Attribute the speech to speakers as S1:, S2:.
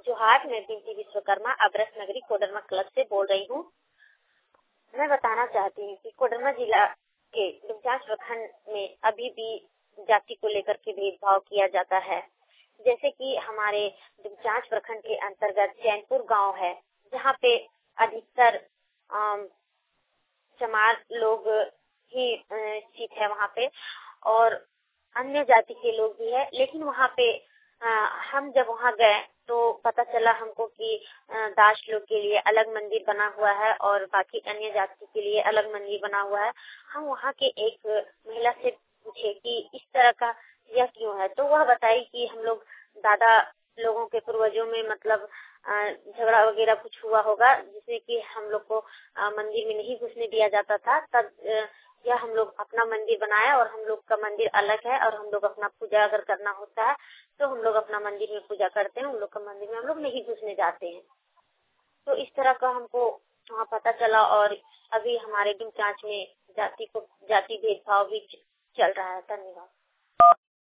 S1: जोहार, मैं बिंती विश्वकर्मा अबरस नगरी कोडरमा क्लब से बोल रही हूँ। मैं बताना चाहती हूँ कि कोडरमा जिला के डुमचांच प्रखंड में अभी भी जाति को लेकर के भेदभाव किया जाता है। जैसे कि हमारे डुमचांच प्रखंड के अंतर्गत चैनपुर गांव है, जहाँ पे अधिकतर चमार लोग ही स्थित है वहाँ पे, और अन्य जाति के लोग भी है। लेकिन वहाँ पे हम जब वहाँ गए तो पता चला हमको कि दास लोग के लिए अलग मंदिर बना हुआ है और बाकी अन्य जाति के लिए अलग मंदिर बना हुआ है। हम वहाँ के एक महिला से पूछे कि इस तरह का यह क्यों है, तो वह बताई कि हम लोग दादा लोगों के पूर्वजों में मतलब झगड़ा वगैरह कुछ हुआ होगा, जिससे कि हम लोग को मंदिर में नहीं घुसने दिया जाता था। तब यह हम लोग अपना मंदिर बनाया और हम लोग का मंदिर अलग है, और हम लोग अपना पूजा अगर करना होता है तो हम लोग अपना मंदिर में पूजा करते हैं, उन लोग का मंदिर में हम लोग नहीं घुसने जाते हैं। तो इस तरह का हमको वहाँ पता चला, और अभी हमारे डुमचांच में जाति भेदभाव भी चल रहा है। धन्यवाद।